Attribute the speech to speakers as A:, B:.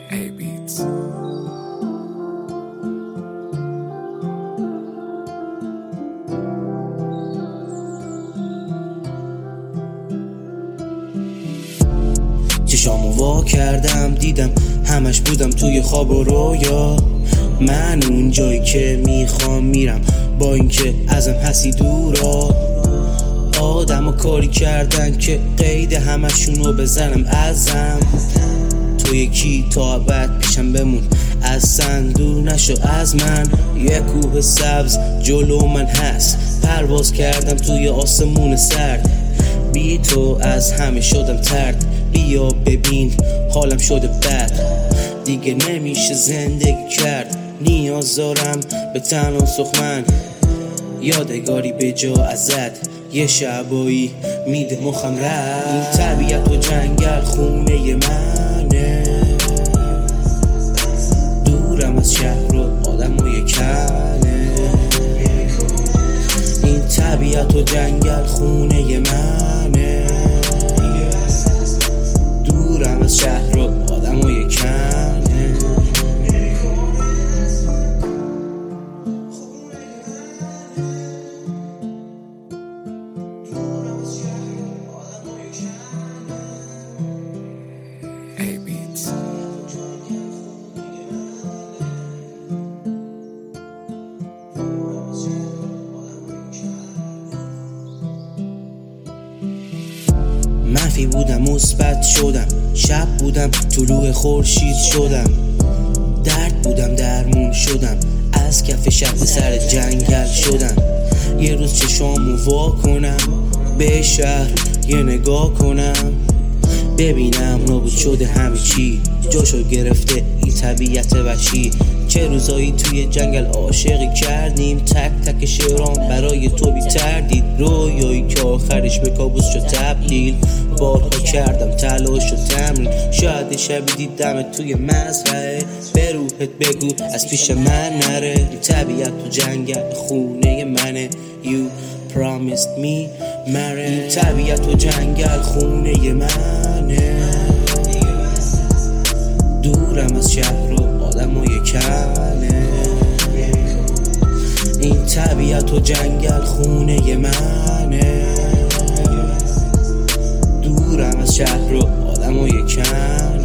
A: A beats.
B: چشامو وا کردم دیدم همش بودم توی خواب و رویا. من اون جایی که میخوام میرم با اینکه ازم هستی دورا. آدم کاری کردن که قید همشونو بزنم ازم. تو یکی تا ابد پیشم بمون اصلا دور نشو از من. یه کوه سبز جلو من هست پرواز کردم توی آسمون سرد. بی تو از همه شدم ترد. بیا ببین حالم شده بد دیگه نمیشه زندگی کرد. نیاز دارم به تنها سخمن یادگاری به جا ازت. یه شبایی میده مخم رفت. این طبیعت و جنگل خونه منه. دورم از شهر و آدم و یکنه. این طبیعت و جنگل خونه منه. دورم از شهر و آدم و یکنه. منفی بودم مثبت شدم. شب بودم طلوع خورشید شدم. درد بودم درمون شدم. از کف شب به سر جنگل شدم. یه روز چشامو وا کنم به شهر یه نگاه کنم ببینم نابود شده همه چی. جاشو گرفته این طبیعت وحشی. چه روزایی توی جنگل عاشقی کردیم. تک تک شعرام برای تو بی تردید. رویایی که آخرش به کابوس شد تبدیل. بارها کردم تلاش و تمرین. شاید شبی دیدم توی مزرعه. به روحت بگو از پیش من نره. این طبیعت تو جنگل خونه منه. You promised me marriage. این طبیعت تو جنگل خونه منه. دورم از شهر و آدم و یکنه. این طبیعت و جنگل خونه منه. دورم از شهر و آدم و یکنه.